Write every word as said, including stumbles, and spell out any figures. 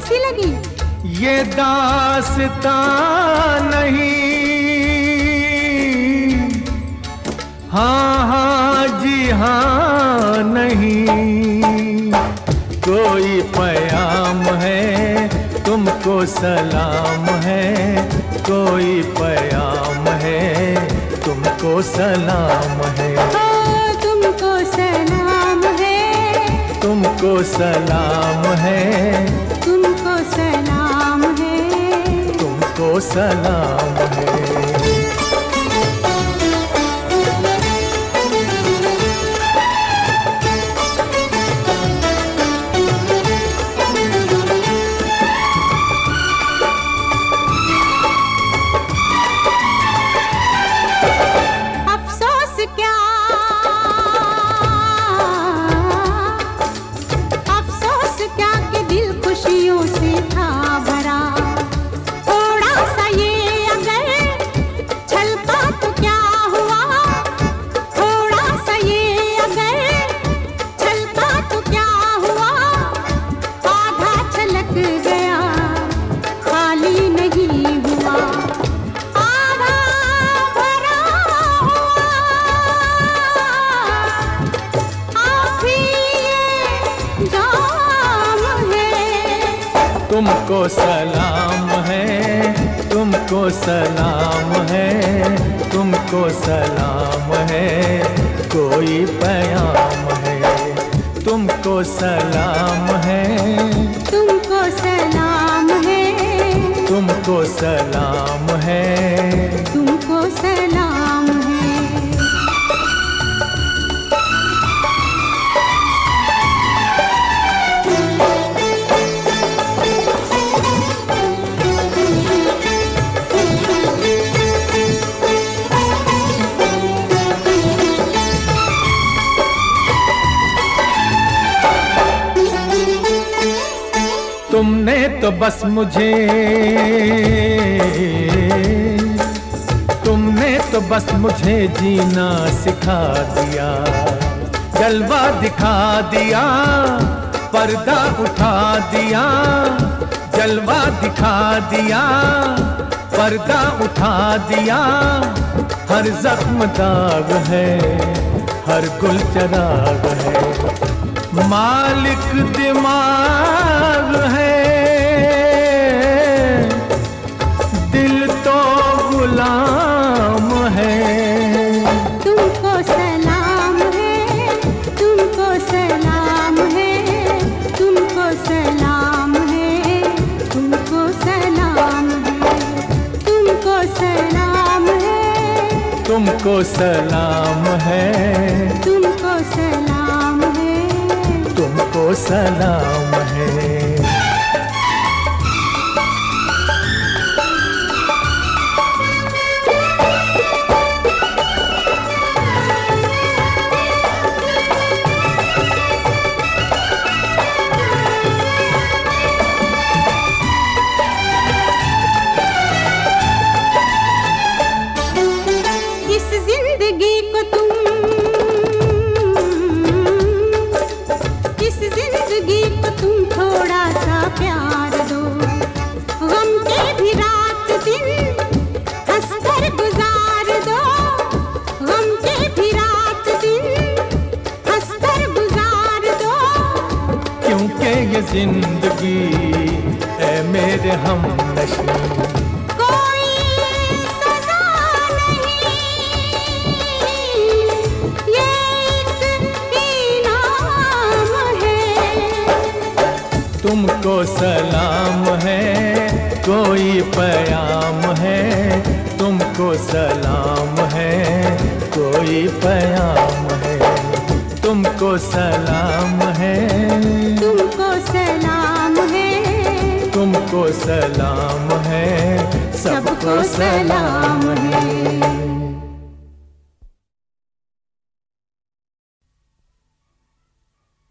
कैसी लगी? ये दास्तां नहीं, हाँ हाँ जी हाँ नहीं, कोई प्याम है तुमको सलाम है, कोई प्याम है तुमको सलाम है, तुमको सलाम है, तुमको सलाम है, तुमको सलाम है, तुमको सलाम है। तुमको सलाम है, तुमको सलाम है, तुमको सलाम है, कोई प्याम है, तुमको सलाम है, तुमको सलाम है, तुमको सलाम है, तुमको सलाम है। तुमने तो बस मुझे, तुमने तो बस मुझे जीना सिखा दिया, जलवा दिखा दिया, पर्दा उठा दिया, जलवा दिखा दिया, पर्दा उठा दिया, हर जख्म दाग है, हर गुल चराग है, मालिक दिमाग है, दिल तो गुलाम है। तुमको सलाम है, तुमको सलाम है, तुमको सलाम है, तुमको सलाम है, तुमको सलाम है, तुमको सलाम है, तुमको सलाम है, तुमको सलाम है। इस जिंदगी को तुम, इस जिंदगी को तुम थोड़ा सा प्यार दो, गम के भी रात दिन हंसकर गुजार दो, गम के भी रात दिन हंसकर गुजार दो, क्योंकि ये जिंदगी है मेरे हमनशी, तुमको सलाम है, कोई प्याम है, तुमको सलाम है, कोई प्याम है, तुमको सलाम है, तुमको सलाम है, तुमको सलाम है, सबको सलाम है।